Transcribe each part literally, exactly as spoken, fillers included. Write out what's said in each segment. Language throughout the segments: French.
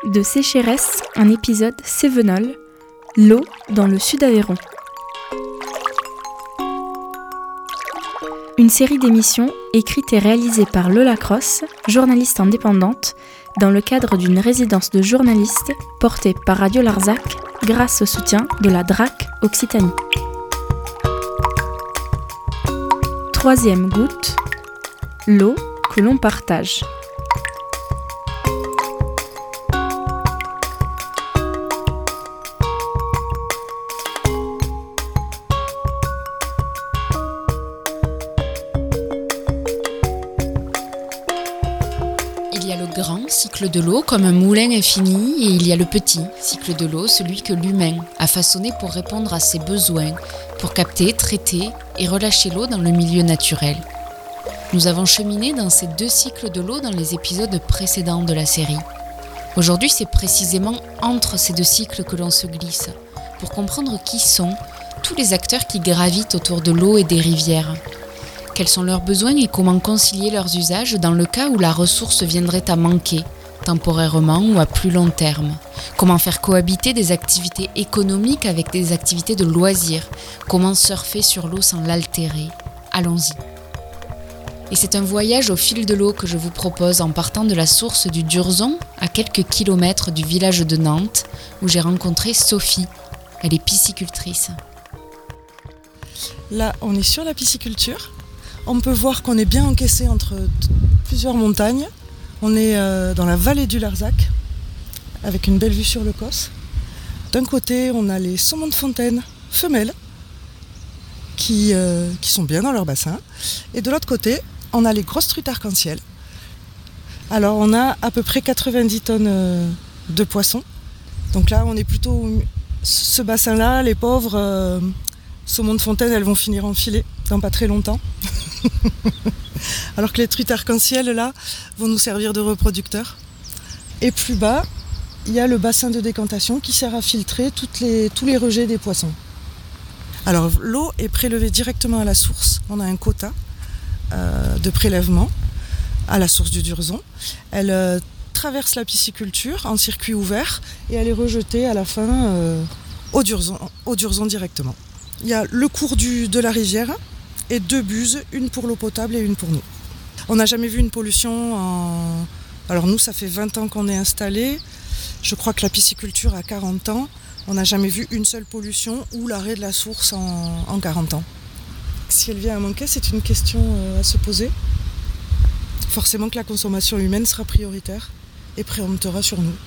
De Sécheresse, un épisode Cévenol, l'eau dans le Sud-Aveyron. Une série d'émissions écrite et réalisée par Lola Cross, journaliste indépendante, dans le cadre d'une résidence de journalistes portée par Radio Larzac grâce au soutien de la D R A C Occitanie. Troisième goutte, l'eau que l'on partage. Il y a le grand cycle de l'eau comme un moulin infini et il y a le petit cycle de l'eau, celui que l'humain a façonné pour répondre à ses besoins, pour capter, traiter et relâcher l'eau dans le milieu naturel. Nous avons cheminé dans ces deux cycles de l'eau dans les épisodes précédents de la série. Aujourd'hui, c'est précisément entre ces deux cycles que l'on se glisse, pour comprendre qui sont tous les acteurs qui gravitent autour de l'eau et des rivières. Quels sont leurs besoins et comment concilier leurs usages dans le cas où la ressource viendrait à manquer, temporairement ou à plus long terme. Comment faire cohabiter des activités économiques avec des activités de loisirs. Comment surfer sur l'eau sans l'altérer. Allons-y. Et c'est un voyage au fil de l'eau que je vous propose en partant de la source du Durzon, à quelques kilomètres du village de Nantes, où j'ai rencontré Sophie. Elle est piscicultrice. Là, on est sur la pisciculture. On peut voir qu'on est bien encaissé entre t- plusieurs montagnes. On est euh, dans la vallée du Larzac, avec une belle vue sur le Causse. D'un côté, on a les saumons de fontaine femelles, qui, euh, qui sont bien dans leur bassin. Et de l'autre côté, on a les grosses truites arc-en-ciel. Alors, on a à peu près quatre-vingt-dix tonnes euh, de poissons. Donc là, on est plutôt... Ce bassin-là, les pauvres euh, saumons de fontaine, elles vont finir en filet dans pas très longtemps. Alors que les truites arc-en-ciel là vont nous servir de reproducteurs. Et plus bas, il y a le bassin de décantation qui sert à filtrer toutes les, tous les rejets des poissons. Alors l'eau est prélevée directement à la source. On a un quota euh, de prélèvement à la source du Durzon. Elle euh, traverse la pisciculture en circuit ouvert et elle est rejetée à la fin euh, au Durzon, au Durzon directement. Il y a le cours du, de la rivière et deux buses, une pour l'eau potable et une pour nous. On n'a jamais vu une pollution en... Alors nous, ça fait vingt ans qu'on est installés. Je crois que la pisciculture a quarante ans. On n'a jamais vu une seule pollution ou l'arrêt de la source en, en quarante ans. Si elle vient à manquer, c'est une question à se poser. Forcément que la consommation humaine sera prioritaire et préemptera sur nous.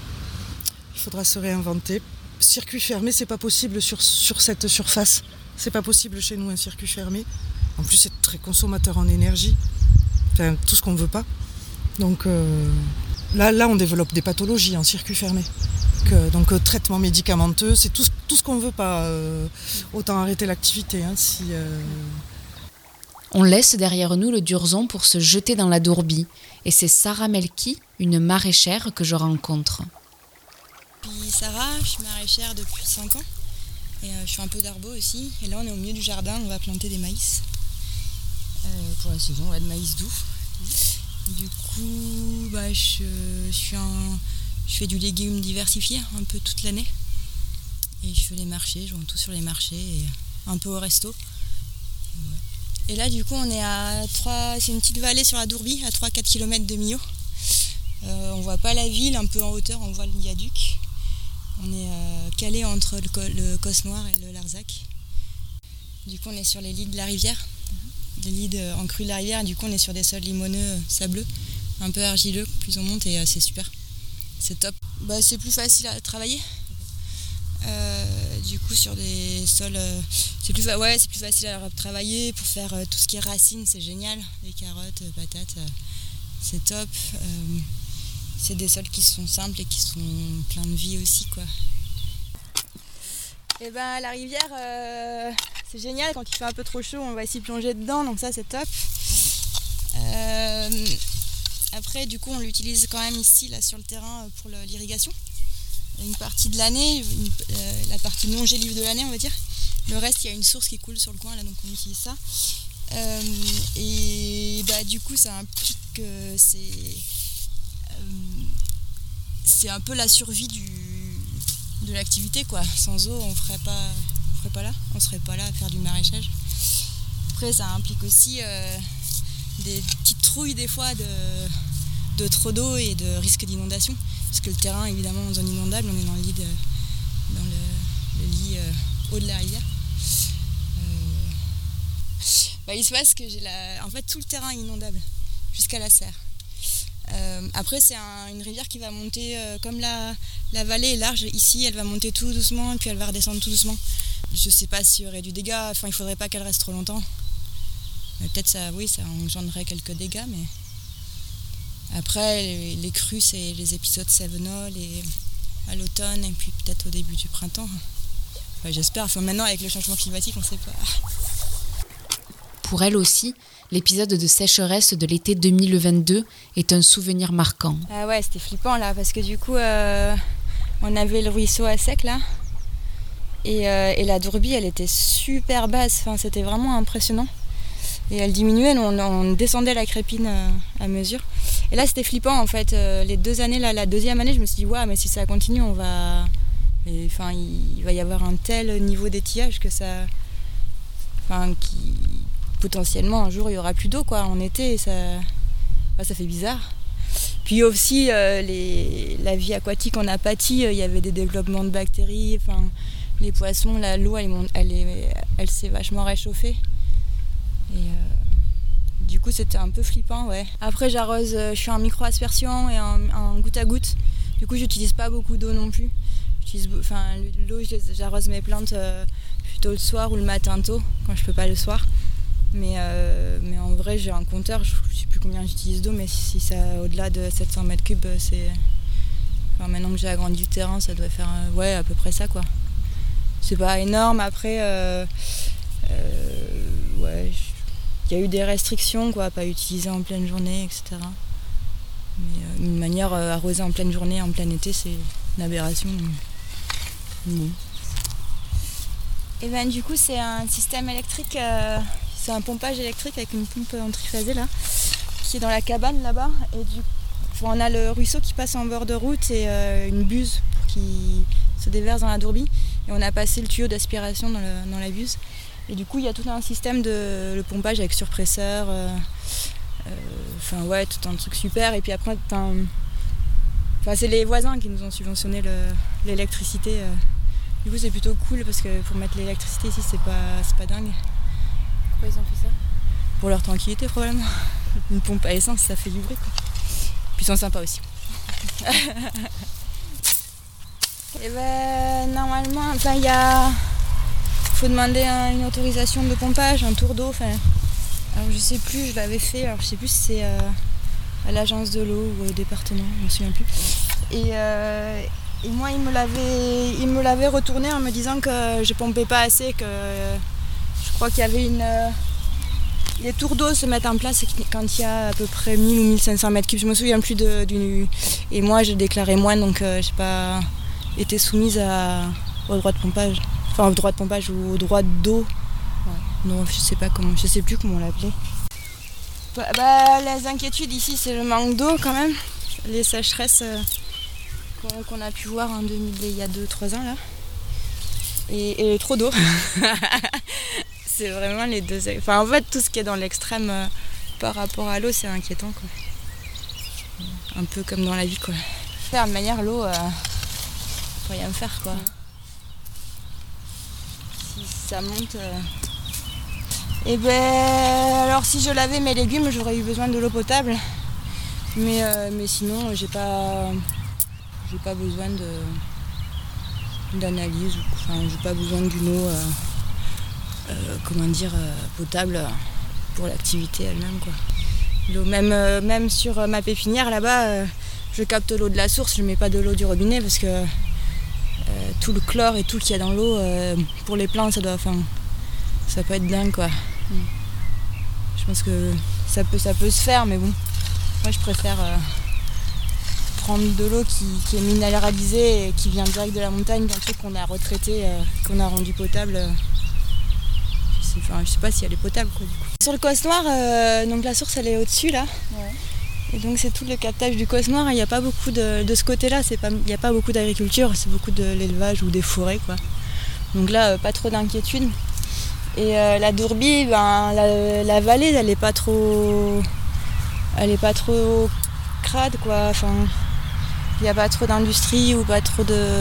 Il faudra se réinventer. Circuit fermé, c'est pas possible sur, sur cette surface. C'est pas possible chez nous un circuit fermé. En plus, c'est très consommateur en énergie. Enfin, tout ce qu'on ne veut pas. Donc euh, là, là, on développe des pathologies en circuit fermé. Que, donc euh, traitement médicamenteux, c'est tout, tout ce qu'on ne veut pas. Euh, autant arrêter l'activité. Hein, si, euh... On laisse derrière nous le Durzon pour se jeter dans la Dourbie. Et c'est Sarah Melki, une maraîchère que je rencontre. Je suis Sarah, je suis maraîchère depuis cinq ans. Et euh, je fais un peu d'arbo aussi. Et là, on est au milieu du jardin, on va planter des maïs. Euh, pour la saison, on va de maïs doux. Du coup, bah, je, je, suis un, je fais du légume diversifié un peu toute l'année. Et je fais les marchés, je vends tout sur les marchés et un peu au resto. Et là, du coup, on est à trois... C'est une petite vallée sur la Dourbie, à trois à quatre kilomètres de Millau. Euh, on voit pas la ville, un peu en hauteur, on voit le viaduc. On est euh, calé entre le, co- le Causse Noir et le Larzac. Du coup, on est sur les lits de la rivière, mm-hmm. les lits de, en crue de la rivière. Du coup, on est sur des sols limoneux, euh, sableux, un peu argileux. Plus on monte et euh, c'est super. C'est top. Bah, c'est plus facile à travailler. Okay. Euh, du coup, sur des sols, euh, c'est plus, fa- ouais, c'est plus facile à travailler pour faire euh, tout ce qui est racines. C'est génial. Les carottes, euh, patates, euh, c'est top. Euh, C'est des sols qui sont simples et qui sont pleins de vie aussi, quoi. Et ben la rivière, euh, c'est génial. Quand il fait un peu trop chaud, on va s'y plonger dedans, donc ça c'est top. Euh, après, du coup, on l'utilise quand même ici, là, sur le terrain, pour le, l'irrigation. Une partie de l'année, une, euh, la partie longélive de l'année, on va dire. Le reste, il y a une source qui coule sur le coin, là, donc on utilise ça. Euh, et bah, du coup, ça implique que c'est... Euh, c'est un peu la survie du, de l'activité, quoi. Sans eau, on ferait pas, on ferait pas là, on serait pas là à faire du maraîchage. Après, ça implique aussi euh, des petites trouilles des fois de, de trop d'eau et de risque d'inondation. Parce que le terrain, évidemment, en zone inondable, on est dans le lit, de, dans le, le lit euh, haut de la rivière. Euh, bah, il se passe que j'ai la, en fait, tout le terrain est inondable jusqu'à la serre. Euh, après, c'est un, une rivière qui va monter, euh, comme la, la vallée est large, ici, elle va monter tout doucement et puis elle va redescendre tout doucement. Je sais pas s'il y aurait du dégât, enfin, il faudrait pas qu'elle reste trop longtemps. Mais peut-être ça, oui, ça engendrerait quelques dégâts, mais après, les, les crues, c'est les épisodes cévenols et à l'automne et puis peut-être au début du printemps. Enfin, j'espère. Enfin, maintenant, avec le changement climatique, on sait pas. Pour elle aussi, l'épisode de sécheresse de l'été deux mille vingt-deux est un souvenir marquant. Ah ouais, c'était flippant là, parce que du coup, euh, on avait le ruisseau à sec là, et, euh, et la Dourbie, elle était super basse. Enfin, c'était vraiment impressionnant. Et elle diminuait, nous, on, on descendait la crépine euh, à mesure. Et là, c'était flippant en fait. Euh, les deux années, là, la deuxième année, je me suis dit, ouais, mais si ça continue, on va. Et, enfin, il, il va y avoir un tel niveau d'étiage que ça. Enfin, qui. Potentiellement, un jour, il n'y aura plus d'eau quoi, en été. Et ça... Enfin, ça fait bizarre. Puis aussi, euh, les... la vie aquatique en a pâti. Il y avait des développements de bactéries. Enfin, les poissons, la... l'eau, elle, elle, est... elle s'est vachement réchauffée. Et euh, du coup, c'était un peu flippant, ouais. Après, j'arrose, je fais un micro-aspersion et un, un goutte à goutte. Du coup, j'utilise pas beaucoup d'eau non plus. J'utilise, enfin, l'eau, j'arrose mes plantes euh, plutôt le soir ou le matin tôt, quand je peux pas le soir. Mais, euh, mais en vrai, j'ai un compteur, je sais plus combien j'utilise d'eau, mais si, si ça au-delà de sept cents mètres cubes, c'est. Enfin, maintenant que j'ai agrandi du terrain, ça doit faire euh, ouais, à peu près ça, quoi. C'est pas énorme. Après, euh, euh, ouais. Il y a eu des restrictions, quoi, pas utiliser en pleine journée, et cetera. Mais euh, une manière euh, arroser en pleine journée, en plein été, c'est une aberration. Bon. Et ben du coup, c'est un système électrique, euh, c'est un pompage électrique avec une pompe en triphasé là, qui est dans la cabane là-bas. Et du coup, on a le ruisseau qui passe en bord de route et euh, une buse pour qu'il se déverse dans la Dourbie. Et on a passé le tuyau d'aspiration dans, le, dans la buse. Et du coup, il y a tout un système de le pompage avec surpresseur. Euh, euh, enfin, ouais, tout un truc super. Et puis après, enfin, c'est les voisins qui nous ont subventionné le, l'électricité. Euh. Du coup, c'est plutôt cool parce que pour mettre l'électricité ici, c'est pas, c'est pas dingue. Pourquoi ils ont fait ça ? Pour leur tranquillité, probablement. Une pompe à essence, ça fait du bruit, quoi. Puis ils sont sympas aussi. Et ben, normalement, enfin, il y a. Il faut demander un, une autorisation de pompage, un tour d'eau. Enfin, alors je sais plus, je l'avais fait, alors je sais plus si c'est euh, à l'agence de l'eau ou au département, je me souviens plus. Et, euh, et moi, il me l'avait, il me l'avait retourné en me disant que je pompais pas assez, que euh, je crois qu'il y avait une. Euh, les tours d'eau se mettent en place quand il y a à peu près mille ou mille cinq cents mètres cubes. Je me souviens plus de, du. Et moi, j'ai déclaré moins, donc euh, j'ai pas été soumise à, au droit de pompage. Enfin, au droit de pompage ou au droit d'eau. Ouais. Non, je sais pas comment, je sais plus comment on l'appelait. Bah, bah, les inquiétudes ici, c'est le manque d'eau quand même. Les sécheresses euh, qu'on, qu'on a pu voir en deux mille, il y a deux trois ans là. Et, et trop d'eau. C'est vraiment les deux. Enfin, en fait, tout ce qui est dans l'extrême euh, par rapport à l'eau, c'est inquiétant, quoi. Un peu comme dans la vie, quoi. De manière, l'eau, euh, faut rien faire, quoi. Ça monte. Euh... Et ben alors si je lavais mes légumes, j'aurais eu besoin de l'eau potable. Mais, euh, mais sinon j'ai pas j'ai pas besoin de d'analyse. Enfin j'ai pas besoin d'une eau euh, euh, comment dire euh, potable pour l'activité elle-même, quoi. L'eau, même, euh, même sur ma pépinière là-bas, euh, je capte l'eau de la source, je mets pas de l'eau du robinet parce que Euh, tout le chlore et tout qu'il y a dans l'eau, euh, pour les plantes, ça doit, enfin, ça peut être dingue, quoi. Mm. Je pense que ça peut, ça peut se faire, mais bon, moi je préfère euh, prendre de l'eau qui, qui est minéralisée et qui vient direct de la montagne qu'un truc qu'on a retraité, euh, qu'on a rendu potable. Euh, je sais, enfin, je sais pas si elle est potable, quoi, du coup. Sur le Causse Noir, euh, donc la source elle est au-dessus là. Ouais. Et donc c'est tout le captage du causse noir, il n'y a pas beaucoup de, de ce côté-là, c'est pas, il n'y a pas beaucoup d'agriculture, c'est beaucoup de l'élevage ou des forêts, quoi. Donc là, euh, pas trop d'inquiétude. Et euh, la Dourbie, ben, la, la vallée, elle n'est pas trop, elle est pas trop crade, quoi. Enfin, il n'y a pas trop d'industrie ou pas trop de,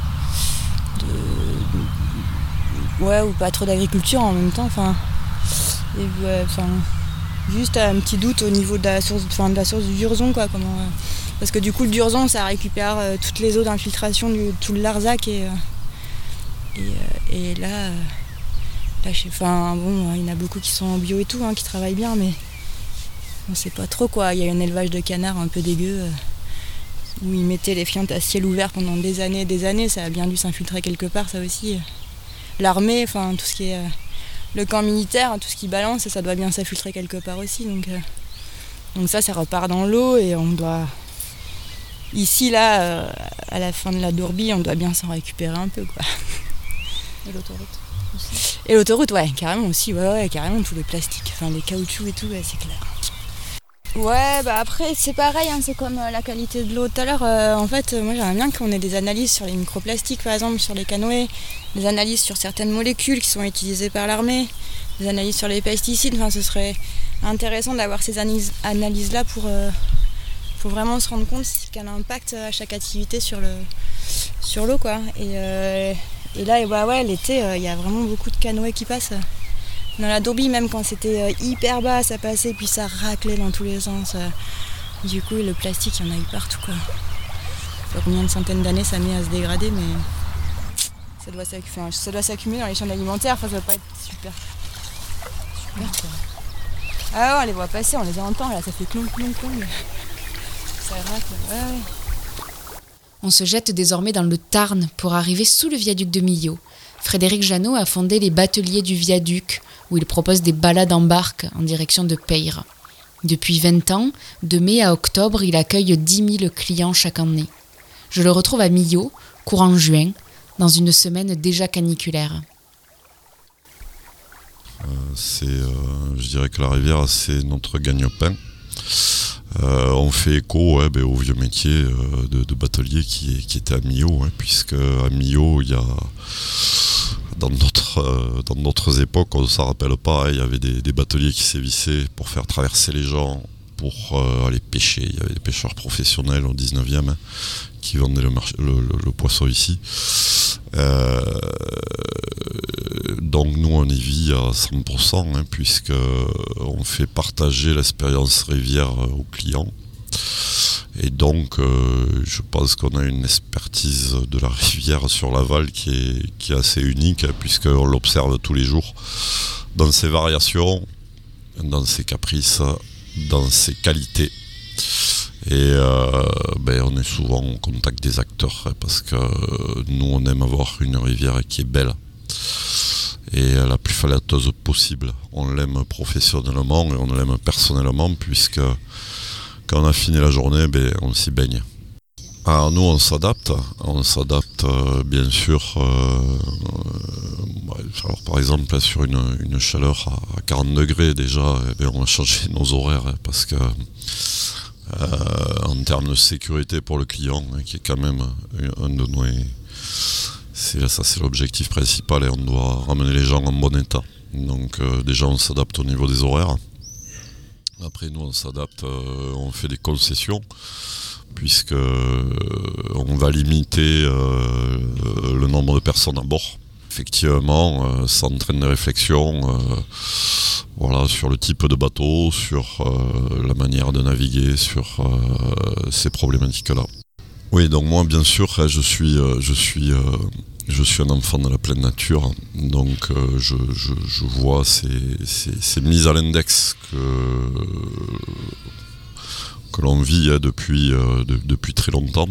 de, ouais, ou pas trop d'agriculture en même temps. Enfin, et, ouais, enfin, juste un petit doute au niveau de la source, enfin, de la source du Durzon, quoi. Comment, euh, parce que du coup, le Durzon, ça récupère euh, toutes les eaux d'infiltration de tout le Larzac et, euh, et, euh, et là, euh, là, je sais, enfin, bon, il y en a beaucoup qui sont en bio et tout, hein, qui travaillent bien, mais on sait pas trop, quoi. Il y a un élevage de canards un peu dégueu euh, où ils mettaient les fientes à ciel ouvert pendant des années et des années. Ça a bien dû s'infiltrer quelque part, ça aussi. L'armée, enfin, tout ce qui est euh, le camp militaire, tout ce qui balance, ça doit bien s'infiltrer quelque part aussi. Donc, euh, donc ça, ça repart dans l'eau et on doit... Ici, là, euh, à la fin de la Dourbie, on doit bien s'en récupérer un peu, quoi. Et l'autoroute aussi. Et l'autoroute, ouais, carrément aussi, ouais, ouais, carrément, tous les plastiques, enfin les caoutchoucs et tout, ouais, c'est clair. Ouais, bah après, c'est pareil, hein, c'est comme euh, la qualité de l'eau tout à l'heure. Euh, en fait, euh, moi j'aimerais bien qu'on ait des analyses sur les microplastiques, par exemple, sur les canoës, des analyses sur certaines molécules qui sont utilisées par l'armée, des analyses sur les pesticides. Enfin, ce serait intéressant d'avoir ces analyses, analyses-là pour, euh, pour vraiment se rendre compte quel impact à chaque activité sur, le, sur l'eau, quoi. Et, euh, et là, et bah ouais, l'été, il euh, y a vraiment beaucoup de canoës qui passent. Dans la Dourbie, même quand c'était euh, hyper bas, ça passait, puis ça raclait dans tous les sens. Euh, du coup, le plastique, il y en a eu partout, quoi. Je sais pas combien de centaines d'années ça met à se dégrader, mais ça doit, enfin, ça doit s'accumuler dans les chaînes alimentaires. Enfin, ça doit pas être super. Super, quoi. Ah ouais, on les voit passer, on les entend, là, ça fait clonk, clonk, clonk. Ça racle, ouais, ouais. On se jette désormais dans le Tarn pour arriver sous le viaduc de Millau. Frédéric Jeannot a fondé les Bateliers du Viaduc, où il propose des balades en barque en direction de Peyre. Depuis vingt ans, de mai à octobre, il accueille dix mille clients chaque année. Je le retrouve à Millau, courant juin, dans une semaine déjà caniculaire. Euh, c'est, euh, je dirais que la rivière, c'est notre gagne-pain. Euh, on fait écho ouais, ben, au vieux métier euh, de, de batelier qui, qui était à Millau, hein, puisque à Millau, il y a dans d'autres, euh, dans d'autres époques, on ne s'en rappelle pas, hein, il y avait des, des bateliers qui sévissaient pour faire traverser les gens, pour euh, aller pêcher. Il y avait des pêcheurs professionnels au dix-neuvième hein, qui vendaient le, marché, le, le, le poisson ici. Euh, donc nous on y vit à cent pour cent hein, puisque on fait partager l'expérience rivière aux clients et donc euh, je pense qu'on a une expertise de la rivière sur l'aval qui est, qui est assez unique hein, puisqu'on l'observe tous les jours dans ses variations, dans ses caprices, dans ses qualités. Et euh, ben on est souvent en contact des acteurs hein, parce que euh, nous on aime avoir une rivière qui est belle et la plus flatteuse possible. On l'aime professionnellement et on l'aime personnellement puisque quand on a fini la journée, ben, on s'y baigne. Alors nous on s'adapte, on s'adapte euh, bien sûr. Euh, euh, alors par exemple sur une, une chaleur à quarante degrés déjà, eh bien, on a changé nos horaires hein, parce que Euh, en termes de sécurité pour le client, hein, qui est quand même un de nos... C'est, ça c'est l'objectif principal et on doit ramener les gens en bon état. Donc euh, déjà on s'adapte au niveau des horaires. Après nous on s'adapte, euh, on fait des concessions puisque euh, on va limiter euh, le nombre de personnes à bord. Effectivement, euh, ça entraîne des réflexions euh, voilà, sur le type de bateau, sur euh, la manière de naviguer, sur euh, ces problématiques-là. Oui, donc moi, bien sûr, je suis, euh, je suis, euh, je suis un enfant de la pleine nature, donc euh, je, je, je vois ces, ces, ces mises à l'index que, que l'on vit hein, depuis, euh, de, depuis très longtemps.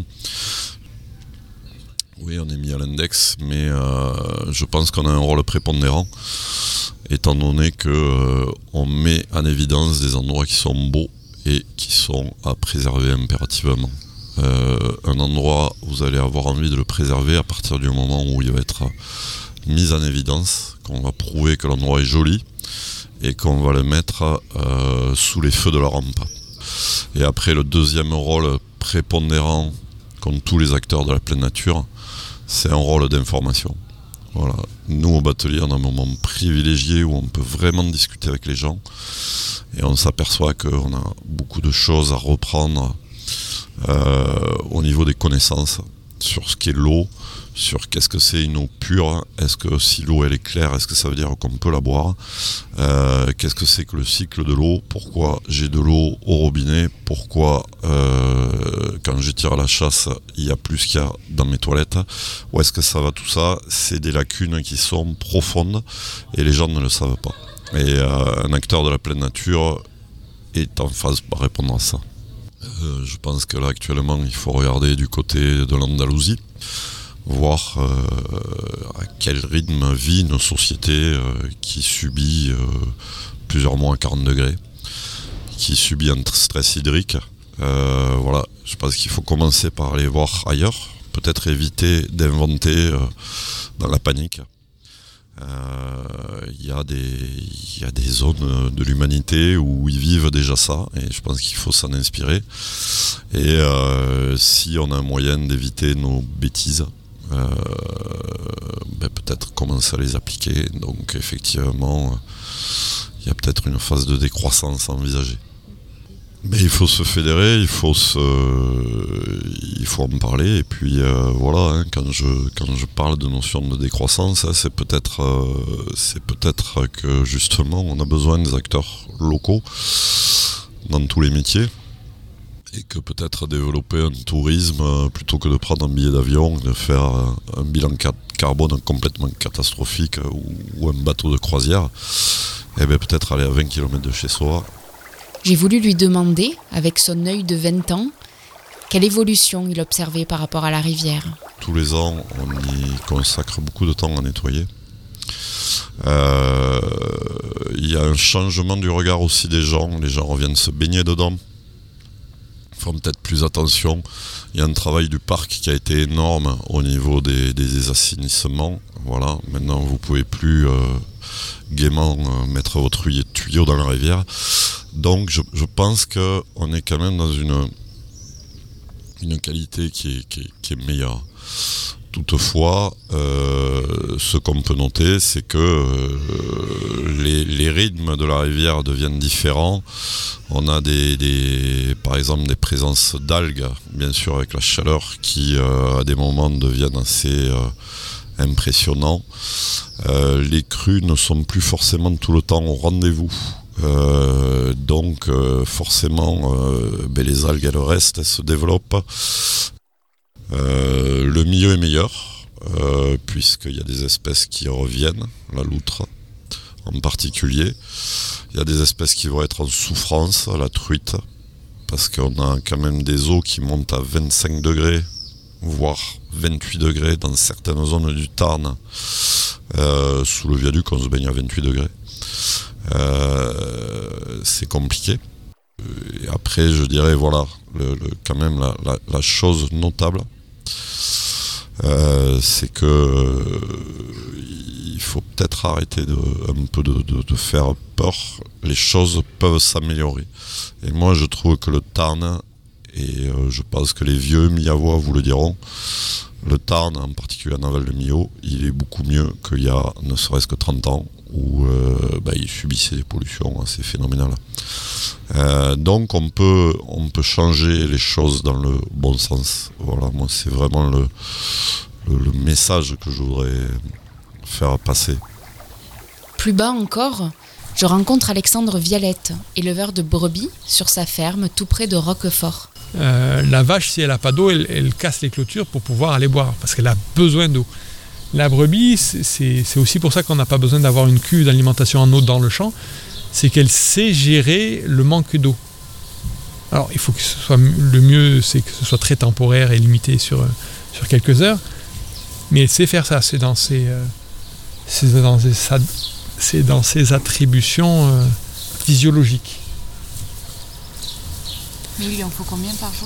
Oui, on est mis à l'index, mais euh, je pense qu'on a un rôle prépondérant, étant donné qu'on euh, met en évidence des endroits qui sont beaux et qui sont à préserver impérativement. Euh, un endroit, vous allez avoir envie de le préserver à partir du moment où il va être mis en évidence, qu'on va prouver que l'endroit est joli et qu'on va le mettre euh, sous les feux de la rampe. Et après, le deuxième rôle prépondérant, comme tous les acteurs de la pleine nature, c'est un rôle d'information. Voilà. Nous, au Batelier, on a un moment privilégié où on peut vraiment discuter avec les gens et on s'aperçoit qu'on a beaucoup de choses à reprendre euh, au niveau des connaissances sur ce qu'est l'eau, sur qu'est-ce que c'est une eau pure, est-ce que si l'eau elle est claire, est-ce que ça veut dire qu'on peut la boire, euh, qu'est-ce que c'est que le cycle de l'eau, pourquoi j'ai de l'eau au robinet, pourquoi euh, quand je tire à la chasse il y a plus qu'il y a dans mes toilettes, où est-ce que ça va tout ça, c'est des lacunes qui sont profondes et les gens ne le savent pas. Et euh, un acteur de la pleine nature est en phase par répondre à ça. Euh, je pense que là actuellement il faut regarder du côté de l'Andalousie, voir euh, à quel rythme vit une société euh, qui subit euh, plusieurs mois à quarante degrés, qui subit un stress hydrique. Euh, voilà, je pense qu'il faut commencer par aller voir ailleurs, peut-être éviter d'inventer euh, dans la panique. Il euh, y a des, y a des zones de l'humanité où ils vivent déjà ça et je pense qu'il faut s'en inspirer. Et euh, si on a un moyen d'éviter nos bêtises, Euh, ben peut-être commencer à les appliquer. Donc effectivement, il y a peut-être une phase de décroissance à envisager. Mais il faut se fédérer, il faut se, il faut en parler. Et puis euh, voilà, hein, quand je quand je parle de notion de décroissance, hein, c'est peut-être euh, c'est peut-être que justement on a besoin des acteurs locaux dans tous les métiers. Et que peut-être développer un tourisme euh, plutôt que de prendre un billet d'avion, de faire euh, un bilan ca- carbone complètement catastrophique euh, ou, ou un bateau de croisière, et bien peut-être aller à vingt kilomètres de chez soi. J'ai voulu lui demander, avec son œil de vingt ans, quelle évolution il observait par rapport à la rivière. Tous les ans, on y consacre beaucoup de temps à nettoyer. Euh, il y a un changement du regard aussi des gens, les gens reviennent se baigner dedans. Font peut-être plus attention. Il y a un travail du parc qui a été énorme au niveau des, des assainissements. Voilà. Maintenant, vous ne pouvez plus euh, gaiement euh, mettre votre tuyau dans la rivière. Donc, je, je pense qu'on est quand même dans une, une qualité qui est, qui est, qui est meilleure. Toutefois, euh, ce qu'on peut noter, c'est que euh, les, les rythmes de la rivière deviennent différents. On a des, des, par exemple des présences d'algues, bien sûr avec la chaleur, qui euh, à des moments deviennent assez euh, impressionnants. Euh, les crues ne sont plus forcément tout le temps au rendez-vous. Euh, donc euh, forcément, euh, ben, les algues elles restent, elles se développent. Euh, le milieu est meilleur, euh, puisqu'il y a des espèces qui reviennent, la loutre en particulier. Il y a des espèces qui vont être en souffrance, la truite, parce qu'on a quand même des eaux qui montent à vingt-cinq degrés, voire vingt-huit degrés dans certaines zones du Tarn. Euh, sous le viaduc, on se baigne à vingt-huit degrés. Euh, c'est compliqué. Et après, je dirais, voilà, le, le, quand même la, la, la chose notable, euh, c'est que euh, il faut peut-être arrêter de, un peu de, de, de faire peur. Les choses peuvent s'améliorer. Et moi, je trouve que le Tarn, et euh, je pense que les vieux Miavois vous le diront, le Tarn, en particulier en aval de Millau, il est beaucoup mieux qu'il y a ne serait-ce que trente ans, où euh, bah, il subissait des pollutions assez phénoménales. Euh, donc on peut, on peut changer les choses dans le bon sens. Voilà, moi c'est vraiment le, le, le message que je voudrais faire passer. Plus bas encore, je rencontre Alexandre Vialette, éleveur de brebis, sur sa ferme tout près de Roquefort. Euh, la vache, si elle n'a pas d'eau, elle, elle casse les clôtures pour pouvoir aller boire, parce qu'elle a besoin d'eau. La brebis, c'est, c'est, c'est aussi pour ça qu'on n'a pas besoin d'avoir une cuve d'alimentation en eau dans le champ, c'est qu'elle sait gérer le manque d'eau. Alors, il faut que ce soit le mieux, c'est que ce soit très temporaire et limité sur, sur quelques heures, mais elle sait faire ça, c'est dans ses, euh, c'est dans ses, c'est dans ses attributions euh, physiologiques. Mais il lui en faut combien par jour ?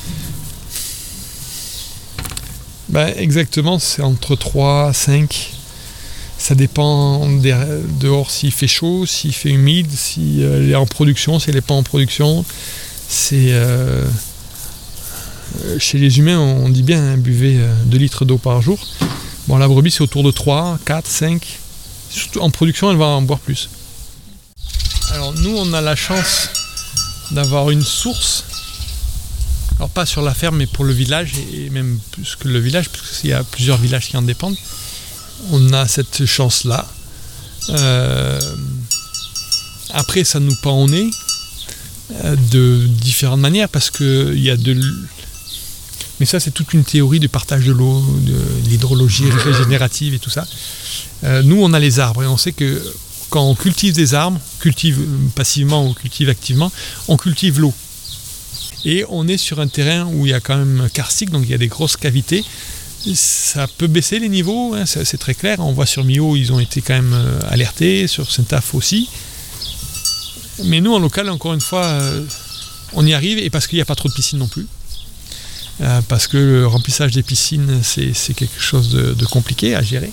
Ben, exactement, c'est entre trois à cinq. Ça dépend des, dehors s'il fait chaud, s'il fait humide, si elle est en production, si elle n'est pas en production. c'est... Euh, chez les humains, on dit bien, hein, buvez deux litres d'eau par jour. Bon, la brebis, c'est autour de trois, quatre, cinq. Surtout en production, elle va en boire plus. Alors nous, on a la chance d'avoir une source, alors pas sur la ferme, mais pour le village, et même plus que le village, parce qu'il y a plusieurs villages qui en dépendent. On a cette chance-là. Euh, après, ça nous pend au nez euh, de différentes manières, parce qu'il y a de... Mais ça, c'est toute une théorie du partage de l'eau, de l'hydrologie régénérative et tout ça. Euh, nous, on a les arbres, et on sait que quand on cultive des arbres, cultive passivement ou cultive activement, on cultive l'eau. Et on est sur un terrain où il y a quand même karstique, donc il y a des grosses cavités. Ça peut baisser les niveaux, hein, c'est, c'est très clair. On voit sur Millau, ils ont été quand même alertés, sur Saint-Aph aussi. Mais nous, en local, encore une fois, euh, on y arrive, et parce qu'il n'y a pas trop de piscines non plus. Euh, parce que le remplissage des piscines, c'est, c'est quelque chose de, de compliqué à gérer.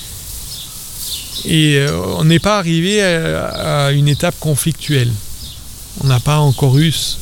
Et euh, on n'est pas arrivé à, à une étape conflictuelle. On n'a pas encore eu ce,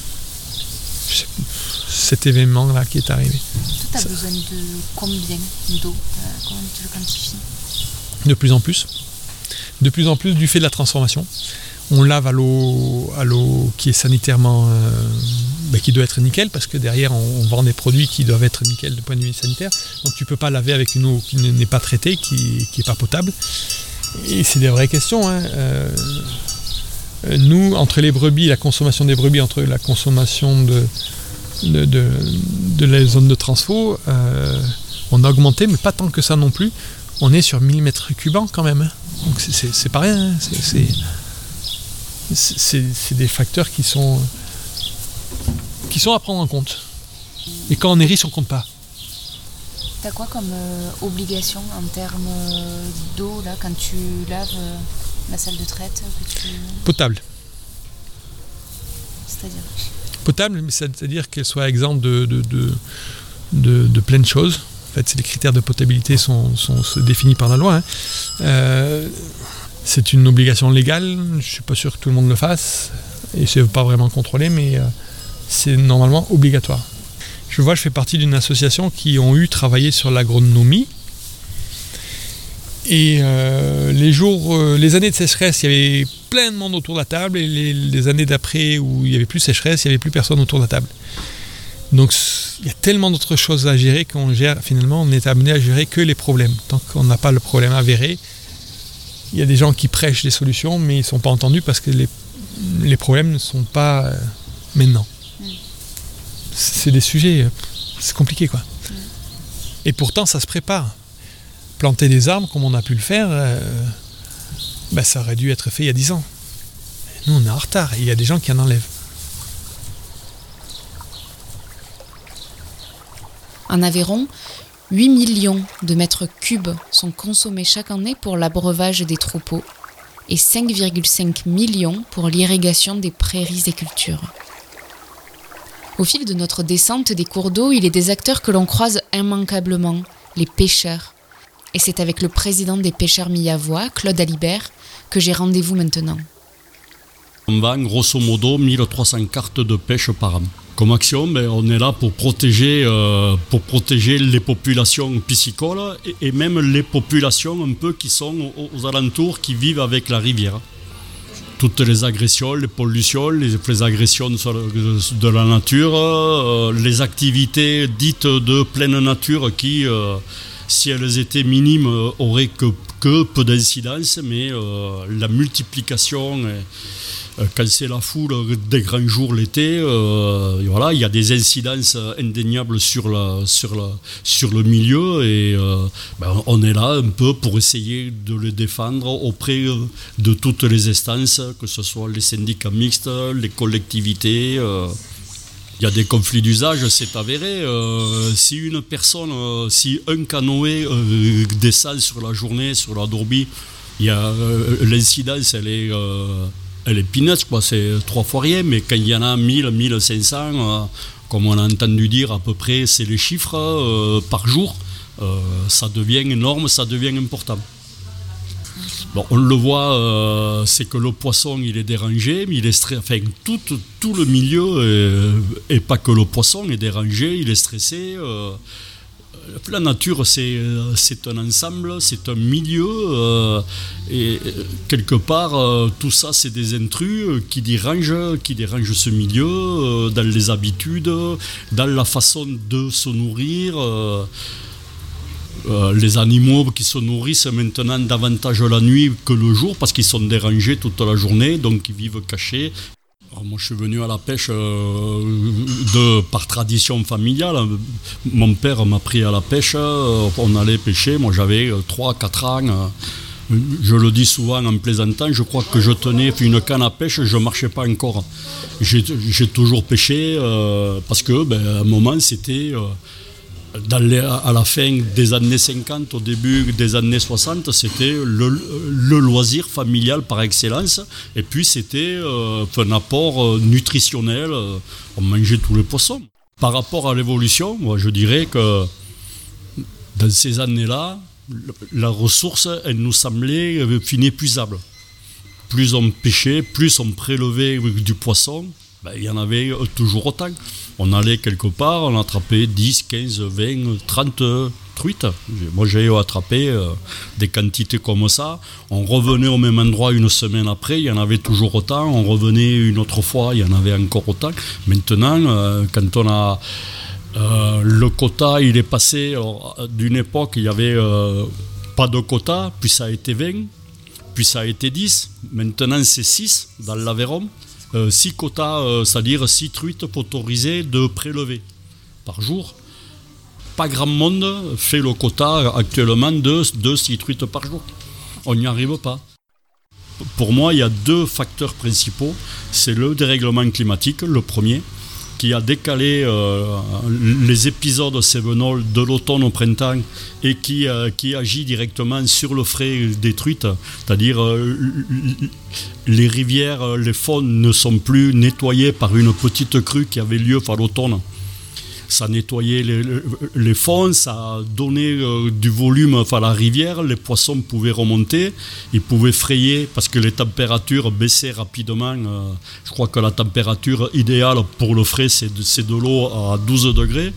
cet événement-là qui est arrivé. Tu as besoin de combien d'eau euh, Comment tu le quantifies? De plus en plus. De plus en plus du fait de la transformation. On lave à l'eau, à l'eau qui est sanitairement, euh, bah, qui doit être nickel, parce que derrière on, on vend des produits qui doivent être nickel du point de vue sanitaire. Donc tu ne peux pas laver avec une eau qui n'est pas traitée, qui n'est pas potable. Et c'est des vraies questions. Hein. Euh, nous, entre les brebis, la consommation des brebis, entre la consommation de, de, de, de la zone de transfo, euh, on a augmenté, mais pas tant que ça non plus. On est sur mille mètres cubes quand même. Hein. Donc c'est, c'est, c'est pas rien. Hein. C'est, c'est, C'est, c'est des facteurs qui sont, qui sont à prendre en compte. Et quand on est riche, on ne compte pas. T'as quoi comme euh, obligation en termes euh, d'eau là, quand tu laves euh, la salle de traite que tu... Potable. C'est-à-dire Potable, mais c'est-à-dire qu'elle soit exempte de, de, de, de, de plein de choses. En fait, les critères de potabilité sont, sont, sont définis par la loi. Hein. Euh, C'est une obligation légale, je ne suis pas sûr que tout le monde le fasse, et c'est pas vraiment contrôlé, mais euh, c'est normalement obligatoire. Je vois, je fais partie d'une association qui ont eu travaillé sur l'agronomie, et euh, les jours, euh, les années de sécheresse, il y avait plein de monde autour de la table, et les, les années d'après où il n'y avait plus de sécheresse, il n'y avait plus personne autour de la table. Donc il y a tellement d'autres choses à gérer qu'on gère, finalement on est amené à gérer que les problèmes, tant qu'on n'a pas le problème avéré. Il y a des gens qui prêchent des solutions, mais ils ne sont pas entendus parce que les, les problèmes ne sont pas euh, maintenant. Mm. C'est des sujets, c'est compliqué quoi. Mm. Et pourtant, ça se prépare. Planter des arbres, comme on a pu le faire, euh, ben, ça aurait dû être fait il y a dix ans. Et nous, on est en retard et il y a des gens qui en enlèvent. En Aveyron, huit millions de mètres cubes sont consommés chaque année pour l'abreuvage des troupeaux et cinq virgule cinq millions pour l'irrigation des prairies et cultures. Au fil de notre descente des cours d'eau, il est des acteurs que l'on croise immanquablement, les pêcheurs. Et c'est avec le président des pêcheurs millavois, Claude Alibert, que j'ai rendez-vous maintenant. On vend grosso modo mille trois cents cartes de pêche par an. Comme action, ben, on est là pour protéger, euh, pour protéger les populations piscicoles et, et même les populations un peu qui sont aux, aux alentours, qui vivent avec la rivière. Toutes les agressions, les pollutions, les, les agressions de, de la nature, euh, les activités dites de pleine nature qui, euh, si elles étaient minimes, auraient que, que peu d'incidence, mais euh, la multiplication... Est, quand c'est la foule des grands jours l'été, euh, voilà, il y a des incidences indéniables sur, la, sur, la, sur le milieu et euh, ben, on est là un peu pour essayer de le défendre auprès de toutes les instances, que ce soit les syndicats mixtes, les collectivités. Euh, il y a des conflits d'usage, c'est avéré. Euh, si une personne, euh, si un canoë euh, descend sur la journée, sur la Dourbie, il y a, euh, l'incidence, elle est... Euh, Elle est peanuts, quoi, c'est trois fois rien, mais quand il y en a mille, mille cinq cents, euh, comme on a entendu dire à peu près, c'est les chiffres euh, par jour, euh, ça devient énorme, ça devient important. Bon, on le voit, euh, c'est que le poisson il est dérangé, mais il est stressé. Enfin, tout, tout le milieu, et pas que le poisson, est dérangé, il est stressé. Euh, la nature, c'est, c'est un ensemble, c'est un milieu, euh, et quelque part, euh, tout ça, c'est des intrus qui dérangent, qui dérangent ce milieu, euh, dans les habitudes, dans la façon de se nourrir. Euh, Euh, les animaux qui se nourrissent maintenant davantage la nuit que le jour parce qu'ils sont dérangés toute la journée, donc ils vivent cachés. Alors moi je suis venu à la pêche euh, de, par tradition familiale. Mon père m'a pris à la pêche, euh, on allait pêcher, moi j'avais trois quatre ans. Euh, je le dis souvent en plaisantant, je crois que je tenais une canne à pêche, je ne marchais pas encore. J'ai, j'ai toujours pêché euh, parce que ben, à un moment c'était... Euh, Dans les, à la fin des années cinquante, au début des années soixante, c'était le, le loisir familial par excellence. Et puis c'était euh, un apport nutritionnel. On mangeait tous les poissons. Par rapport à l'évolution, moi, je dirais que dans ces années-là, la ressource, elle nous semblait inépuisable. Plus on pêchait, plus on prélevait du poisson, ben, il y en avait toujours autant. On allait quelque part, on attrapait dix, quinze, vingt, trente truites. Moi, j'ai attrapé euh, des quantités comme ça. On revenait au même endroit une semaine après, il y en avait toujours autant. On revenait une autre fois, il y en avait encore autant. Maintenant, euh, quand on a... Euh, le quota, il est passé alors, d'une époque, il n'y avait euh, pas de quota, puis ça a été vingt, puis ça a été dix. Maintenant, c'est six dans l'Aveyron. Euh, six quotas, euh, c'est-à-dire six truites autorisées de prélever par jour. Pas grand monde fait le quota actuellement de, de six truites par jour. On n'y arrive pas. Pour moi, il y a deux facteurs principaux. C'est le dérèglement climatique, le premier, qui a décalé euh, les épisodes sévenols de l'automne au printemps et qui, euh, qui agit directement sur le frais des truites. C'est-à-dire euh, les rivières, les fonds ne sont plus nettoyés par une petite crue qui avait lieu à l'automne. Ça nettoyait les, les fonds, ça a donné euh, du volume à la rivière, les poissons pouvaient remonter, ils pouvaient frayer parce que les températures baissaient rapidement. Euh, je crois que la température idéale pour le frais, c'est de, c'est de l'eau à douze degrés.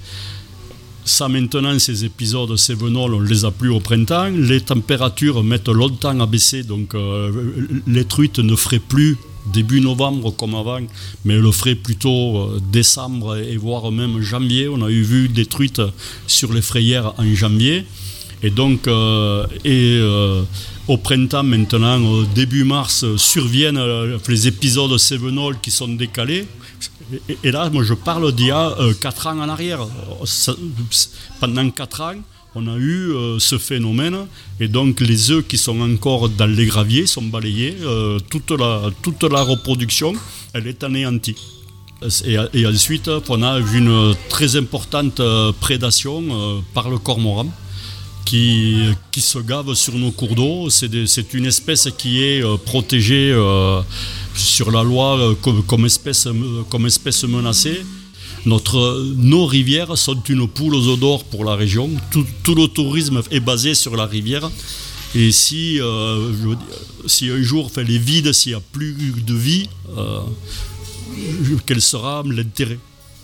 Ça maintenant, ces épisodes sévenols, on ne les a plus au printemps. Les températures mettent longtemps à baisser, donc euh, les truites ne feraient plus début novembre comme avant, mais le ferait plutôt euh, décembre et voire même janvier. On a eu vu des truites sur les frayères en janvier. Et donc, euh, et, euh, au printemps maintenant, euh, début mars, surviennent euh, les épisodes sévenols qui sont décalés. Et, et là, moi je parle d'il y a euh, quatre ans en arrière. Ça, pendant quatre ans, on a eu euh, ce phénomène, et donc les œufs qui sont encore dans les graviers sont balayés, euh, toute, la, toute la reproduction, elle est anéantie. Et, et ensuite, on a une très importante prédation euh, par le cormoran, qui, qui se gave sur nos cours d'eau. C'est, des, c'est une espèce qui est euh, protégée euh, sur la loi euh, comme, comme, espèce, comme espèce menacée. Notre, nos rivières sont une poule aux œufs d'or pour la région. Tout, tout le tourisme est basé sur la rivière. Et si, euh, je, si un jour, enfin, les vides, s'il n'y a plus de vie, euh, quel sera l'intérêt ?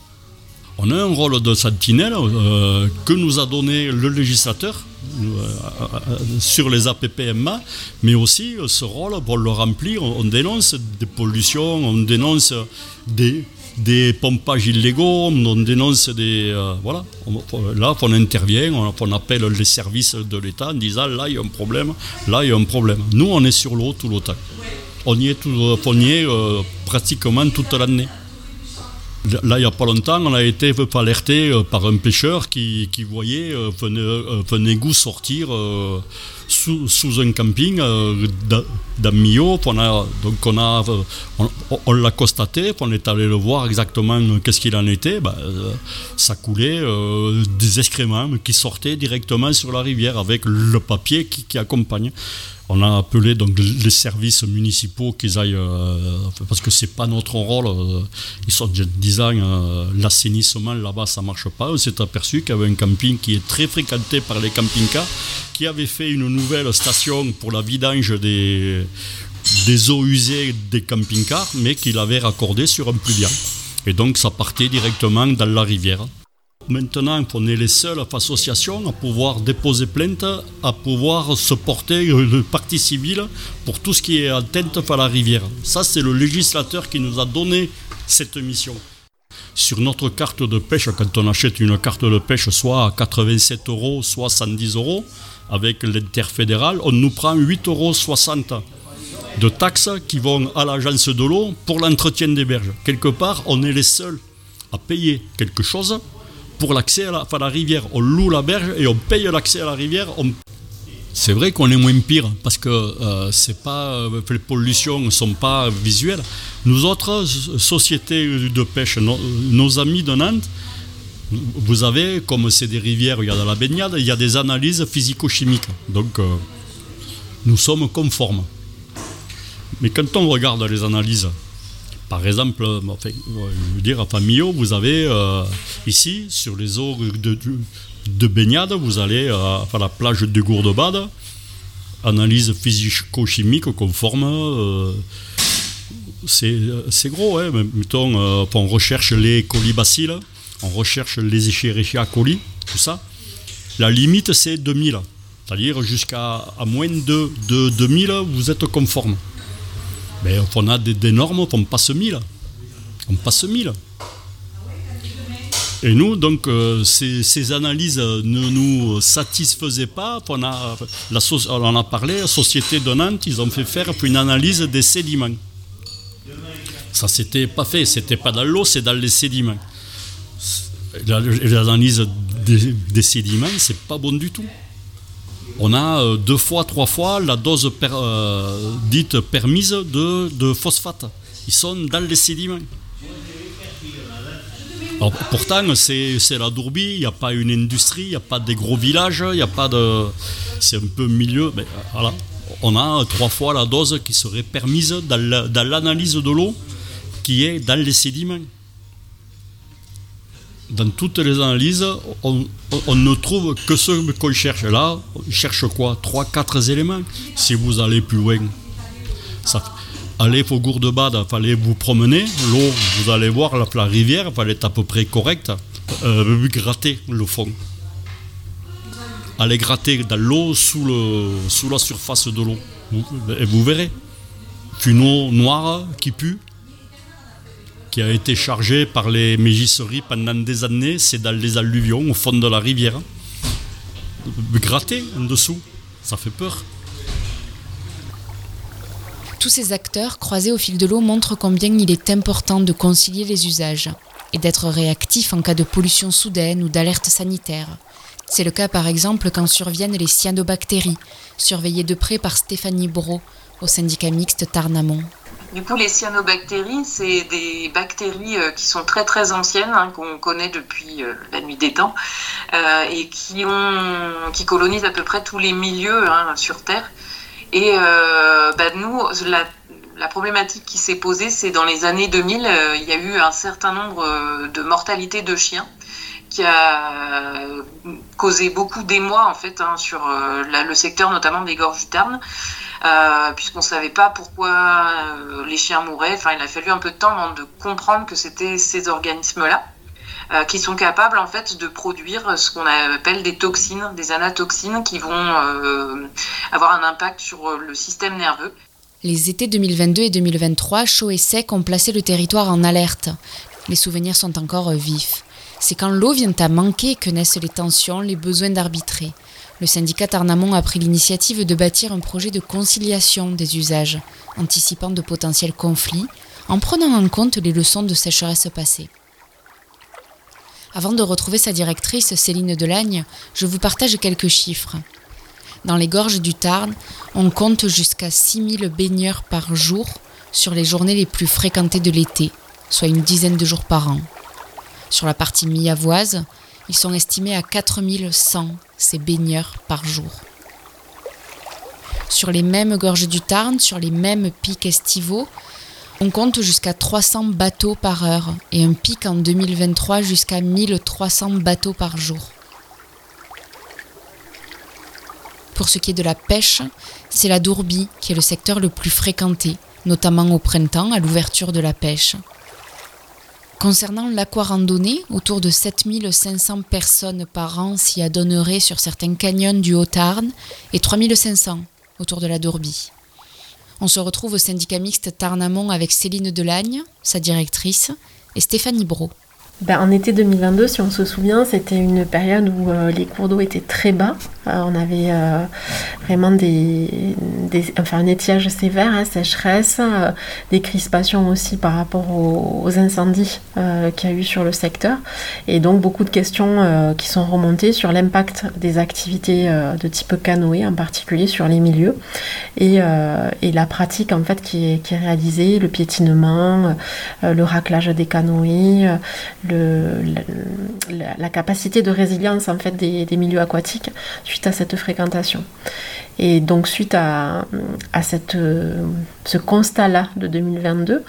On a un rôle de sentinelle euh, que nous a donné le législateur euh, euh, sur les A P P M A, mais aussi euh, ce rôle, pour le remplir, on, on dénonce des pollutions, on dénonce des... des pompages illégaux, on dénonce des... Euh, voilà, on, là on intervient, on, on appelle les services de l'État en disant là il y a un problème, là il y a un problème. Nous on est sur l'eau tout le temps. On y est, tout, on y est euh, pratiquement toute l'année. Là, il n'y a pas longtemps, on a été alerté par un pêcheur qui, qui voyait euh, un, euh, un égout sortir euh, sous, sous un camping euh, dans Millau. On a, donc on, a, on, on l'a constaté, on est allé le voir exactement qu'est-ce qu'il en était. Ben, euh, ça coulait euh, des excréments qui sortaient directement sur la rivière avec le papier qui, qui accompagne. On a appelé donc les services municipaux qu'ils aillent, euh, parce que c'est pas notre rôle. Euh, ils sont disant euh, l'assainissement là-bas ça marche pas. On s'est aperçu qu'il y avait un camping qui est très fréquenté par les camping-cars, qui qui avait fait une nouvelle station pour la vidange des, des eaux usées des camping-cars, mais qu'il avait raccordé sur un pluvial. Et donc ça partait directement dans la rivière. Maintenant, on est les seules associations à pouvoir déposer plainte, à pouvoir se porter le partie civile pour tout ce qui est atteinte à la rivière. Ça, c'est le législateur qui nous a donné cette mission. Sur notre carte de pêche, quand on achète une carte de pêche soit à quatre-vingt-sept euros, soit cent dix euros, avec l'interfédéral, on nous prend huit euros soixante de taxes qui vont à l'agence de l'eau pour l'entretien des berges. Quelque part, on est les seuls à payer quelque chose pour l'accès à la, à la rivière. On loue la berge et on paye l'accès à la rivière. On... C'est vrai qu'on est moins pire parce que euh, c'est pas, euh, les pollutions ne sont pas visuelles. Nous autres, sociétés de pêche, nos, nos amis de Nantes, vous avez, comme c'est des rivières, il y a de la baignade, il y a des analyses physico-chimiques. Donc, euh, nous sommes conformes. Mais quand on regarde les analyses, par exemple, enfin, je veux dire, à Famillot, vous avez euh, ici, sur les eaux de, de baignade, vous allez euh, à la plage de Gourdebade, analyse physico-chimique conforme, euh, c'est, c'est gros, hein, mettons, euh, on recherche les colibacilles, on recherche les Escherichia coli, tout ça. La limite, c'est deux mille, c'est-à-dire jusqu'à à moins de, de deux mille, vous êtes conforme. Mais on a des, des normes, on passe mille. On passe mille. Et nous, donc, euh, ces, ces analyses ne nous satisfaisaient pas. On, a, la, on en a parlé, la Société de Nantes, ils ont fait faire une analyse des sédiments. Ça, c'était pas fait. C'était pas dans l'eau, c'est dans les sédiments. L'analyse des, des sédiments, c'est pas bon du tout. On a deux fois, trois fois la dose per, euh, dite permise de, de phosphate. Ils sont dans les sédiments. Alors, pourtant, c'est, c'est la Dourbie, il n'y a pas une industrie, il n'y a pas des gros villages, il n'y a pas de... C'est un peu milieu. Mais voilà, on a trois fois la dose qui serait permise dans, la, dans l'analyse de l'eau qui est dans les sédiments. Dans toutes les analyses, on, on ne trouve que ce qu'on cherche. Là, on cherche quoi ? Trois, quatre éléments. Si vous allez plus loin, ça, allez au Gourdebade, il fallait vous promener. L'eau, vous allez voir, la, la rivière, elle est à peu près correcte. Euh, gratter le fond. Allez gratter dans l'eau, sous, le, sous la surface de l'eau. Vous, et vous verrez. Une eau noire qui pue, qui a été chargé par les mégisseries pendant des années, c'est dans les alluvions, au fond de la rivière. Gratter en dessous, ça fait peur. Tous ces acteurs croisés au fil de l'eau montrent combien il est important de concilier les usages et d'être réactif en cas de pollution soudaine ou d'alerte sanitaire. C'est le cas par exemple quand surviennent les cyanobactéries, surveillées de près par Stéphanie Brault au syndicat mixte Tarn-Amont. Du coup, les cyanobactéries, c'est des bactéries euh, qui sont très très anciennes, hein, qu'on connaît depuis euh, la nuit des temps, euh, et qui, ont, qui colonisent à peu près tous les milieux hein, sur Terre. Et euh, bah, nous, la, la problématique qui s'est posée, c'est dans les années deux mille, euh, il y a eu un certain nombre euh, de mortalités de chiens qui a euh, causé beaucoup d'émoi en fait hein, sur euh, la, le secteur notamment des gorges du Tarn. Euh, puisqu'on ne savait pas pourquoi euh, les chiens mouraient. Enfin, il a fallu un peu de temps avant de comprendre que c'était ces organismes-là euh, qui sont capables en fait de produire ce qu'on appelle des toxines, des anatoxines qui vont euh, avoir un impact sur le système nerveux. Les étés deux mille vingt-deux et deux mille vingt-trois, chauds et secs, ont placé le territoire en alerte. Les souvenirs sont encore vifs. C'est quand l'eau vient à manquer que naissent les tensions, les besoins d'arbitrer. Le syndicat Tarn-Amont a pris l'initiative de bâtir un projet de conciliation des usages, anticipant de potentiels conflits, en prenant en compte les leçons de sécheresse passées. Avant de retrouver sa directrice, Céline Delagne, je vous partage quelques chiffres. Dans les gorges du Tarn, on compte jusqu'à six mille baigneurs par jour sur les journées les plus fréquentées de l'été, soit une dizaine de jours par an. Sur la partie miavoise, ils sont estimés à quatre mille cent, ces baigneurs par jour. Sur les mêmes gorges du Tarn, sur les mêmes pics estivaux, on compte jusqu'à trois cents bateaux par heure et un pic en deux mille vingt-trois jusqu'à mille trois cents bateaux par jour. Pour ce qui est de la pêche, c'est la Dourbie qui est le secteur le plus fréquenté, notamment au printemps à l'ouverture de la pêche. Concernant l'aquarandonnée, autour de sept mille cinq cents personnes par an s'y adonneraient sur certains canyons du Haut-Tarn et trois mille cinq cents autour de la Dourbie. On se retrouve au syndicat mixte Tarn-Amont avec Céline Delagne, sa directrice, et Stéphanie Brault. Ben, en été deux mille vingt-deux, si on se souvient, c'était une période où euh, les cours d'eau étaient très bas. Euh, on avait euh, vraiment des, des, enfin, un étiage sévère, hein, sécheresse, euh, des crispations aussi par rapport aux, aux incendies euh, qu'il y a eu sur le secteur. Et donc beaucoup de questions euh, qui sont remontées sur l'impact des activités euh, de type canoë, en particulier sur les milieux. Et, euh, et la pratique en fait qui est, qui est réalisée, le piétinement, euh, le raclage des canoës, euh, Le, la, la capacité de résilience en fait des, des milieux aquatiques suite à cette fréquentation. Et donc suite à, à cette, ce constat-là de deux mille vingt-deux,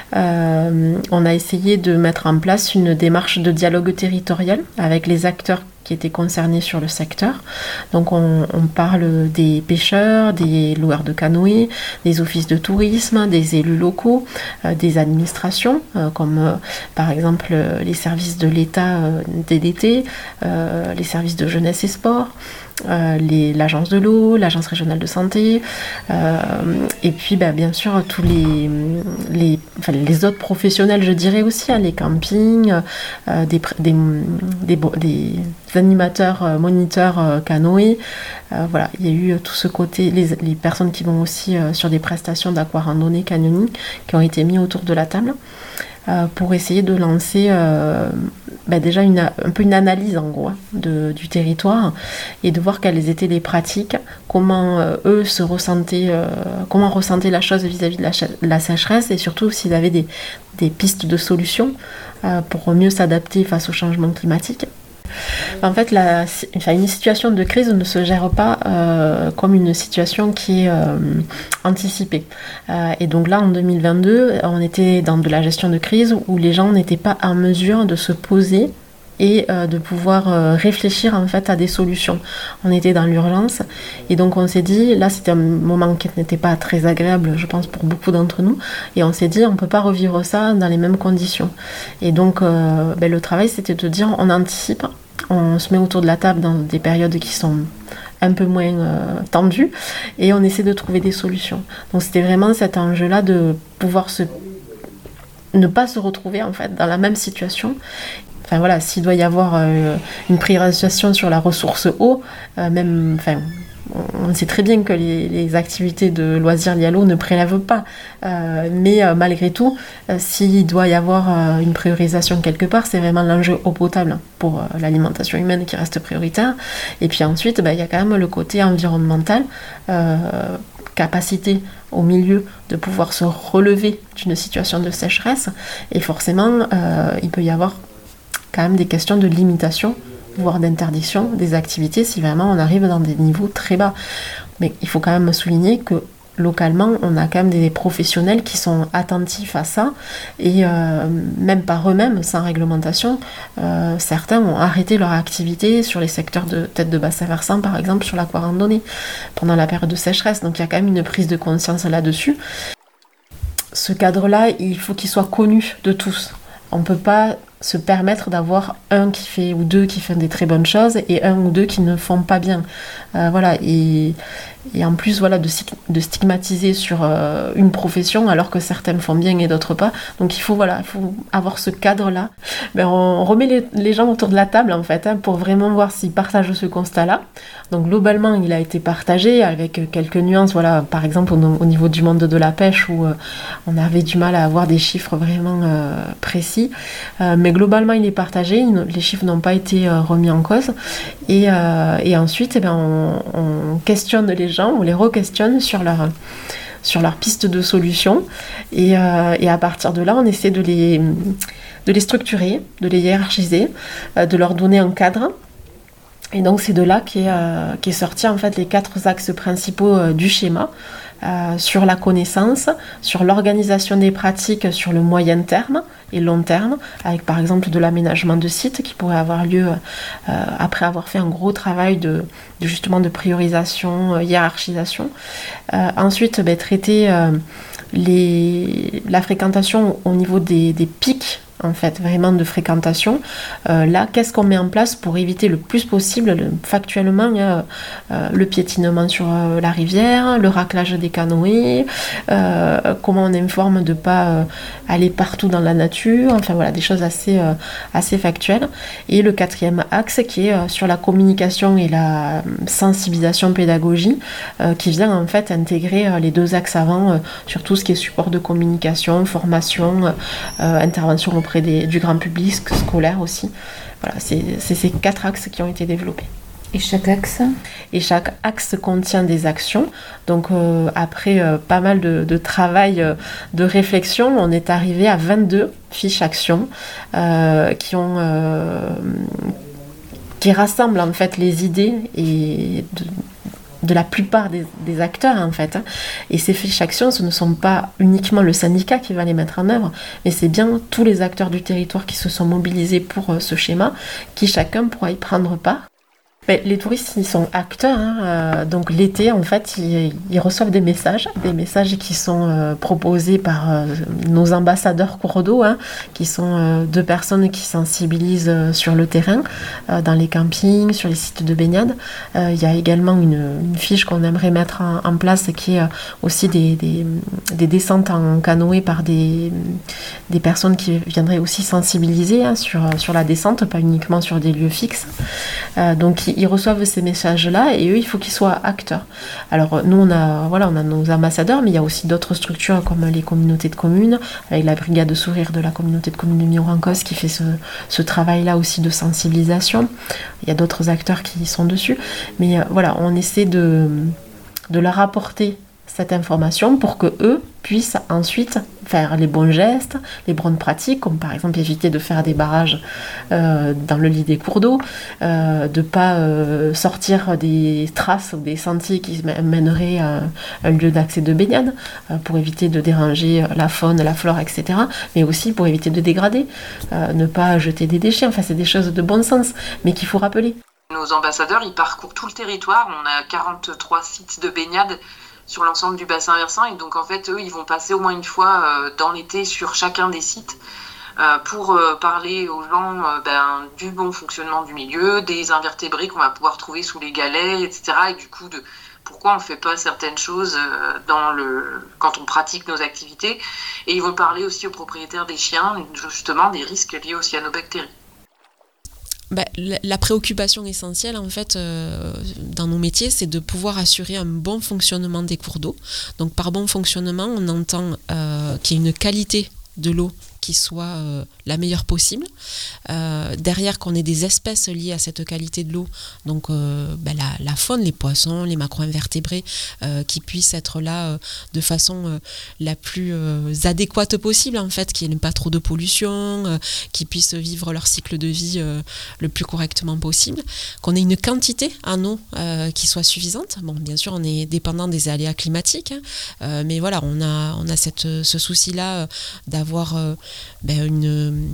euh, on a essayé de mettre en place une démarche de dialogue territorial avec les acteurs qui étaient concernés sur le secteur. Donc on, on parle des pêcheurs, des loueurs de canoës, des offices de tourisme, des élus locaux, euh, des administrations, euh, comme euh, par exemple euh, les services de l'État euh, D D T, euh, les services de jeunesse et sport, Euh, les, l'agence de l'eau, l'agence régionale de santé, euh, et puis bah, bien sûr tous les, les, enfin, les autres professionnels, je dirais aussi, hein, les campings, euh, des, des, des, des animateurs, euh, moniteurs euh, canoës. Euh, voilà, il y a eu tout ce côté, les, les personnes qui vont aussi euh, sur des prestations d'aquarandonnée, canyoning, qui ont été mis autour de la table. Euh, pour essayer de lancer euh, bah déjà une, un peu une analyse en gros de, du territoire et de voir quelles étaient les pratiques, comment euh, eux se ressentaient, euh, comment ressentaient la chose vis-à-vis de la, la sécheresse et surtout s'ils avaient des, des pistes de solutions euh, pour mieux s'adapter face au changement climatique. En fait, la, enfin, une situation de crise ne se gère pas euh, comme une situation qui est euh, anticipée. Euh, et donc là, en deux mille vingt-deux, on était dans de la gestion de crise où les gens n'étaient pas en mesure de se poser et euh, de pouvoir euh, réfléchir en fait à des solutions. On était dans l'urgence et donc on s'est dit, là c'était un moment qui n'était pas très agréable, je pense pour beaucoup d'entre nous, et on s'est dit on peut pas revivre ça dans les mêmes conditions. Et donc euh, ben, le travail c'était de dire on anticipe, on se met autour de la table dans des périodes qui sont un peu moins euh, tendues et on essaie de trouver des solutions. Donc c'était vraiment cet enjeu-là de pouvoir se ne pas se retrouver en fait dans la même situation. Enfin voilà, s'il doit y avoir euh, une priorisation sur la ressource eau, euh, même, enfin, on sait très bien que les, les activités de loisirs liées à l'eau ne prélèvent pas, euh, mais euh, malgré tout, euh, s'il doit y avoir euh, une priorisation quelque part, c'est vraiment l'enjeu eau potable pour euh, l'alimentation humaine qui reste prioritaire. Et puis ensuite, bah, y a quand même le côté environnemental, euh, capacité au milieu de pouvoir se relever d'une situation de sécheresse, et forcément, euh, il peut y avoir quand même des questions de limitation, voire d'interdiction des activités si vraiment on arrive dans des niveaux très bas. Mais il faut quand même souligner que localement, on a quand même des professionnels qui sont attentifs à ça et euh, même par eux-mêmes, sans réglementation, euh, certains ont arrêté leur activité sur les secteurs de tête de bassin versant, par exemple sur l'aquarandonnée, pendant la période de sécheresse. Donc il y a quand même une prise de conscience là-dessus. Ce cadre-là, il faut qu'il soit connu de tous. On ne peut pas se permettre d'avoir un qui fait ou deux qui font des très bonnes choses et un ou deux qui ne font pas bien. Euh, voilà, et, et en plus voilà, de, de stigmatiser sur euh, une profession alors que certaines font bien et d'autres pas. Donc il faut, voilà, il faut avoir ce cadre-là. Ben, on remet les, les gens autour de la table en fait, hein, pour vraiment voir s'ils partagent ce constat-là. Donc globalement, il a été partagé avec quelques nuances. Voilà, par exemple au, au niveau du monde de la pêche où euh, on avait du mal à avoir des chiffres vraiment euh, précis. Euh, mais globalement, il est partagé. Les chiffres n'ont pas été euh, remis en cause. Et, euh, et ensuite, eh ben, on, on questionne les gens, on les re-questionne sur leur, sur leur piste de solution. Et, euh, et à partir de là, on essaie de les, de les structurer, de les hiérarchiser, euh, de leur donner un cadre. Et donc c'est de là qu'est, euh, qu'est sorti en fait les quatre axes principaux euh, du schéma. euh, sur la connaissance, sur l'organisation des pratiques sur le moyen terme et long terme, avec par exemple de l'aménagement de sites qui pourrait avoir lieu euh, après avoir fait un gros travail de, de justement de priorisation, euh, hiérarchisation. Euh, ensuite, ben, traiter euh, les, la fréquentation au niveau des, des pics, en fait, vraiment de fréquentation. Euh, là, qu'est-ce qu'on met en place pour éviter le plus possible, le, factuellement, euh, euh, le piétinement sur euh, la rivière, le raclage des canoës, euh, comment on informe de ne pas euh, aller partout dans la nature, enfin voilà, des choses assez, euh, assez factuelles. Et le quatrième axe qui est euh, sur la communication et la sensibilisation pédagogie, euh, qui vient en fait intégrer euh, les deux axes avant euh, sur tout ce qui est support de communication, formation, euh, intervention au auprès des, du grand public scolaire aussi. Voilà, c'est, c'est ces quatre axes qui ont été développés. Et chaque axe Et chaque axe contient des actions. Donc euh, après euh, pas mal de, de travail, euh, de réflexion, on est arrivé à vingt-deux fiches actions euh, qui ont... Euh, qui rassemblent en fait les idées et... De, de la plupart des, des acteurs en fait. Et ces fiches actions, ce ne sont pas uniquement le syndicat qui va les mettre en œuvre, mais c'est bien tous les acteurs du territoire qui se sont mobilisés pour euh, ce schéma, qui chacun pourra y prendre part. Mais les touristes, ils sont acteurs, hein, euh, donc l'été, en fait, ils, ils reçoivent des messages, des messages qui sont euh, proposés par euh, nos ambassadeurs cours d'eau, hein, qui sont euh, deux personnes qui sensibilisent euh, sur le terrain, euh, dans les campings, sur les sites de baignade. Euh, il y a également une, une fiche qu'on aimerait mettre en, en place, qui est euh, aussi des, des, des descentes en canoë par des, des personnes qui viendraient aussi sensibiliser hein, sur, sur la descente, pas uniquement sur des lieux fixes. Euh, donc, ils reçoivent ces messages-là et eux, il faut qu'ils soient acteurs. Alors nous, on a, voilà, on a nos ambassadeurs, mais il y a aussi d'autres structures comme les communautés de communes, avec la brigade Sourire de la communauté de communes de Mirancos qui fait ce, ce travail-là aussi de sensibilisation. Il y a d'autres acteurs qui sont dessus. Mais euh, voilà, on essaie de, de leur apporter cette information pour que eux puissent ensuite faire les bons gestes, les bonnes pratiques, comme par exemple éviter de faire des barrages euh, dans le lit des cours d'eau, euh, de ne pas euh, sortir des traces ou des sentiers qui mèneraient à un lieu d'accès de baignade, euh, pour éviter de déranger la faune, la flore, et cetera, mais aussi pour éviter de dégrader, euh, ne pas jeter des déchets, enfin c'est des choses de bon sens, mais qu'il faut rappeler. Nos ambassadeurs, ils parcourent tout le territoire, on a quarante-trois sites de baignade sur l'ensemble du bassin versant, et donc en fait eux ils vont passer au moins une fois euh, dans l'été sur chacun des sites euh, pour euh, parler aux gens euh, ben, du bon fonctionnement du milieu, des invertébrés qu'on va pouvoir trouver sous les galets, et cetera. Et du coup de pourquoi on ne fait pas certaines choses euh, dans le quand on pratique nos activités. Et ils vont parler aussi aux propriétaires des chiens justement des risques liés aux cyanobactéries. Bah, la, la préoccupation essentielle en fait euh, dans nos métiers, c'est de pouvoir assurer un bon fonctionnement des cours d'eau. Donc par bon fonctionnement, on entend euh, qu'il y ait une qualité de l'eau qui soit euh, la meilleure possible. Euh, derrière, qu'on ait des espèces liées à cette qualité de l'eau, donc euh, bah, la, la faune, les poissons, les macro-invertébrés, euh, qui puissent être là euh, de façon euh, la plus euh, adéquate possible, en fait, qu'il n'y ait pas trop de pollution, euh, qui puissent vivre leur cycle de vie euh, le plus correctement possible, qu'on ait une quantité en eau euh, qui soit suffisante. Bon, bien sûr, on est dépendant des aléas climatiques, hein, euh, mais voilà, on a, on a cette, ce souci-là euh, d'avoir euh, ben, une,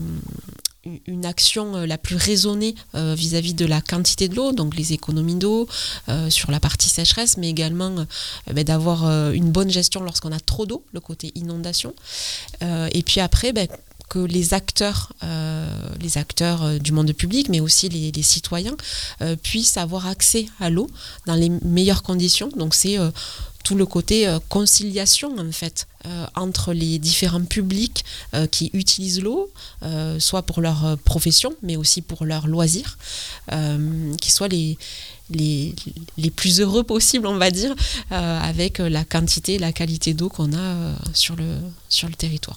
une action la plus raisonnée euh, vis-à-vis de la quantité de l'eau, donc les économies d'eau euh, sur la partie sécheresse, mais également euh, ben, d'avoir euh, une bonne gestion lorsqu'on a trop d'eau, le côté inondation. Euh, et puis après, ben, que les acteurs, euh, les acteurs euh, du monde public, mais aussi les, les citoyens, euh, puissent avoir accès à l'eau dans les meilleures conditions. Donc c'est euh, tout le côté euh, conciliation en fait euh, entre les différents publics euh, qui utilisent l'eau, euh, soit pour leur euh, profession, mais aussi pour leurs loisirs, euh, qui soient les, les, les plus heureux possibles, on va dire, euh, avec la quantité et la qualité d'eau qu'on a euh, sur le, sur le territoire.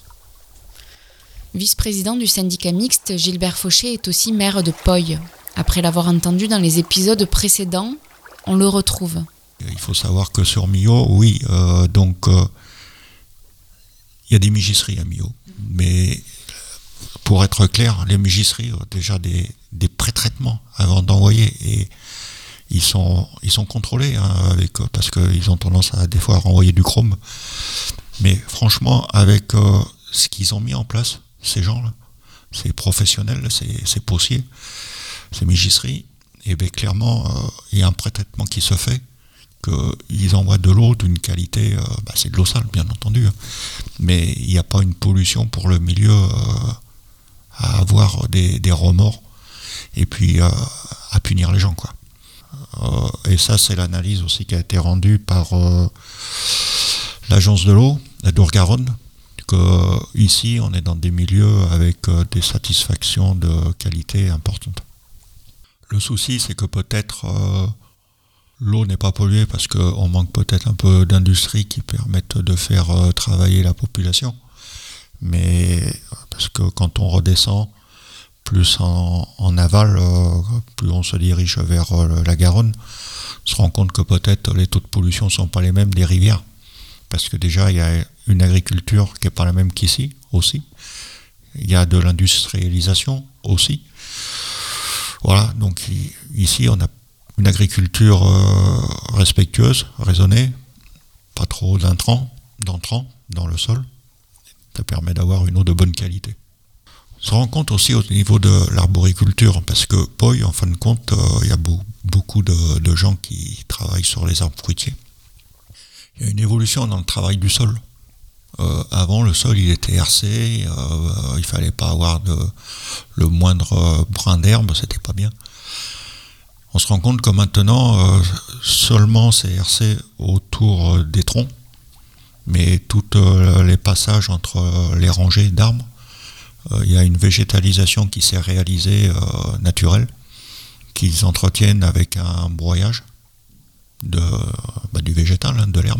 Vice-président du syndicat mixte, Gilbert Fauché est aussi maire de Poye. Après l'avoir entendu dans les épisodes précédents, on le retrouve. Il faut savoir que sur Millau, oui, euh, donc euh, il y a des migisseries à Millau. Mais pour être clair, les migisseries ont déjà des, des pré-traitements avant d'envoyer. Et ils sont, ils sont contrôlés hein, avec, parce qu'ils ont tendance à des fois à renvoyer du chrome. Mais franchement, avec euh, ce qu'ils ont mis en place, ces gens-là, ces professionnels, ces, ces postiers, ces migisseries, et bien clairement, euh, il y a un pré-traitement qui se fait, qu'ils envoient de l'eau d'une qualité, euh, bah, c'est de l'eau sale bien entendu, hein, mais il n'y a pas une pollution pour le milieu euh, à avoir des, des remords et puis euh, à punir les gens, quoi. Euh, et ça, c'est l'analyse aussi qui a été rendue par euh, l'agence de l'eau, la Dour-Garonne, que euh, ici, on est dans des milieux avec euh, des satisfactions de qualité importantes. Le souci, c'est que peut-être euh, l'eau n'est pas polluée parce qu'on manque peut-être un peu d'industries qui permettent de faire euh, travailler la population. Mais parce que quand on redescend plus en, en aval, euh, plus on se dirige vers euh, la Garonne, on se rend compte que peut-être les taux de pollution ne sont pas les mêmes des rivières. Parce que déjà, il y a une agriculture qui n'est pas la même qu'ici, aussi. Il y a de l'industrialisation, aussi. Voilà, donc ici, on a une agriculture euh, respectueuse, raisonnée, pas trop d'intrants, d'entrants dans le sol. Ça permet d'avoir une eau de bonne qualité. On se rend compte aussi au niveau de l'arboriculture, parce que Poy, en fin de compte, euh, il y a beau, beaucoup de, de gens qui travaillent sur les arbres fruitiers. Il y a une évolution dans le travail du sol. Euh, avant, le sol, il était hercé, euh, il fallait pas avoir de, le moindre brin d'herbe, c'était pas bien. On se rend compte que maintenant, euh, seulement c'est hercé autour des troncs, mais tous euh, les passages entre euh, les rangées d'arbres, euh, il y a une végétalisation qui s'est réalisée euh, naturelle, qu'ils entretiennent avec un broyage de, bah, du végétal, hein, de l'herbe.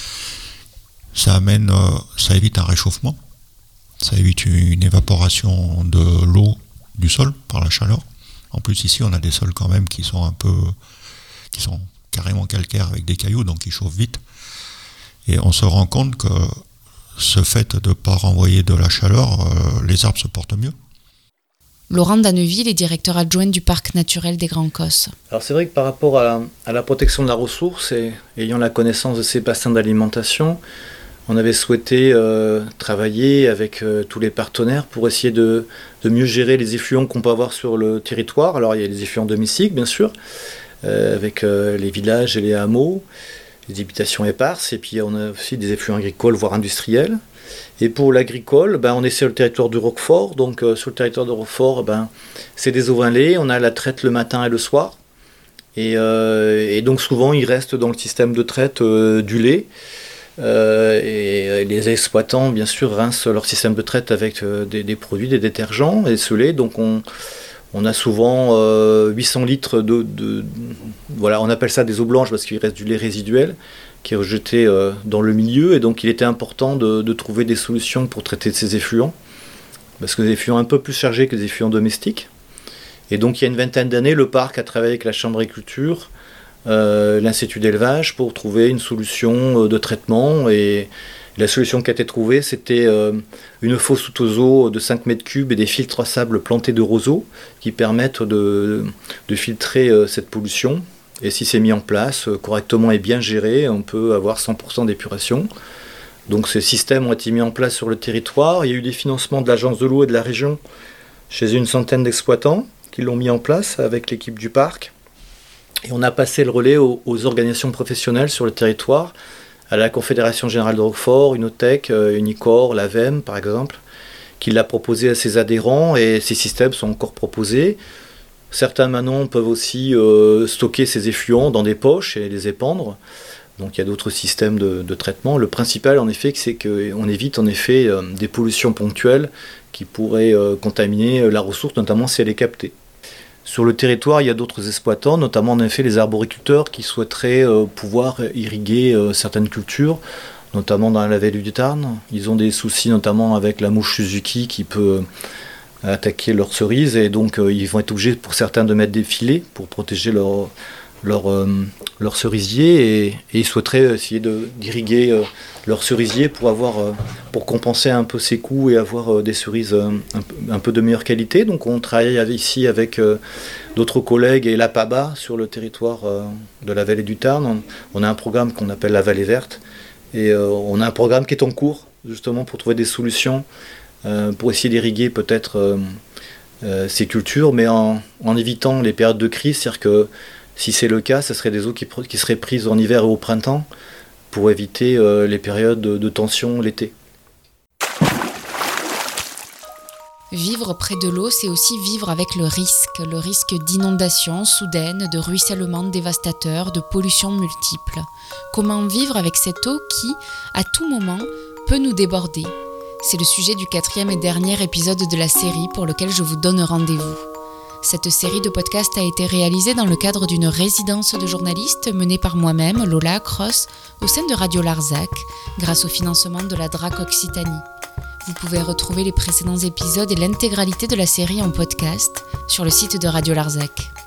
Ça amène, euh, ça évite un réchauffement, ça évite une évaporation de l'eau du sol par la chaleur. En plus ici on a des sols quand même qui sont un peu, qui sont carrément calcaires avec des cailloux, donc ils chauffent vite. Et on se rend compte que ce fait de ne pas renvoyer de la chaleur, euh, les arbres se portent mieux. Laurent Danneville est directeur adjoint du parc naturel des Grands Cosses. Alors c'est vrai que par rapport à la, à la protection de la ressource et ayant la connaissance de ces bassins d'alimentation, on avait souhaité euh, travailler avec euh, tous les partenaires pour essayer de, de mieux gérer les effluents qu'on peut avoir sur le territoire. Alors il y a les effluents domestiques bien sûr, euh, avec euh, les villages et les hameaux, les habitations éparses, et puis on a aussi des effluents agricoles voire industriels. Et pour l'agricole, ben, on est sur le territoire du Roquefort, donc euh, sur le territoire de Roquefort, ben, c'est des ovins laits, on a la traite le matin et le soir, et, euh, et donc souvent il reste dans le système de traite euh, du lait. Euh, et les exploitants, bien sûr, rincent leur système de traite avec euh, des, des produits, des détergents et ce lait. Donc on, on a souvent euh, huit cents litres de, de, voilà, on appelle ça des eaux blanches parce qu'il reste du lait résiduel qui est rejeté euh, dans le milieu. Et donc il était important de, de trouver des solutions pour traiter ces effluents, parce que des effluents un peu plus chargés que des effluents domestiques. Et donc il y a une vingtaine d'années, le parc a travaillé avec la Chambre d'agriculture, Euh, l'Institut d'élevage pour trouver une solution euh, de traitement, et la solution qui a été trouvée c'était euh, une fosse sous oiseau de cinq mètres cubes et des filtres à sable plantés de roseaux qui permettent de, de filtrer euh, cette pollution, et si c'est mis en place euh, correctement et bien géré, on peut avoir cent pour cent d'épuration. Donc ces systèmes ont été mis en place sur le territoire. Il y a eu des financements de l'agence de l'eau et de la région chez une centaine d'exploitants qui l'ont mis en place avec l'équipe du parc. Et on a passé le relais aux, aux organisations professionnelles sur le territoire, à la Confédération Générale de Roquefort, Unotech, euh, Unicor, l'A V E M par exemple, qui l'a proposé à ses adhérents, et ces systèmes sont encore proposés. Certains maintenant peuvent aussi euh, stocker ces effluents dans des poches et les épandre. Donc il y a d'autres systèmes de, de traitement. Le principal en effet, c'est qu'on évite en effet euh, des pollutions ponctuelles qui pourraient euh, contaminer la ressource, notamment si elle est captée. Sur le territoire, il y a d'autres exploitants, notamment en effet les arboriculteurs qui souhaiteraient euh, pouvoir irriguer euh, certaines cultures, notamment dans la vallée du Tarn. Ils ont des soucis notamment avec la mouche Suzuki qui peut euh, attaquer leurs cerises, et donc euh, ils vont être obligés pour certains de mettre des filets pour protéger leur, leurs euh, leur cerisiers et, et ils souhaiteraient essayer de, d'irriguer euh, leurs cerisiers pour, avoir, euh, pour compenser un peu ces coûts et avoir euh, des cerises euh, un, peu, un peu de meilleure qualité. Donc on travaille ici avec euh, d'autres collègues et l'A P A B A sur le territoire euh, de la vallée du Tarn. On, on a un programme qu'on appelle la vallée verte et euh, on a un programme qui est en cours justement pour trouver des solutions euh, pour essayer d'irriguer peut-être euh, euh, ces cultures, mais en, en évitant les périodes de crise, c'est-à-dire que si c'est le cas, ce serait des eaux qui, qui seraient prises en hiver et au printemps pour éviter euh, les périodes de, de tension l'été. Vivre près de l'eau, c'est aussi vivre avec le risque, le risque d'inondation soudaine, de ruissellement dévastateur, de pollution multiple. Comment vivre avec cette eau qui, à tout moment, peut nous déborder ? C'est le sujet du quatrième et dernier épisode de la série pour lequel je vous donne rendez-vous. Cette série de podcasts a été réalisée dans le cadre d'une résidence de journalistes menée par moi-même, Lola Cross, au sein de Radio Larzac, grâce au financement de la D R A C Occitanie. Vous pouvez retrouver les précédents épisodes et l'intégralité de la série en podcast sur le site de Radio Larzac.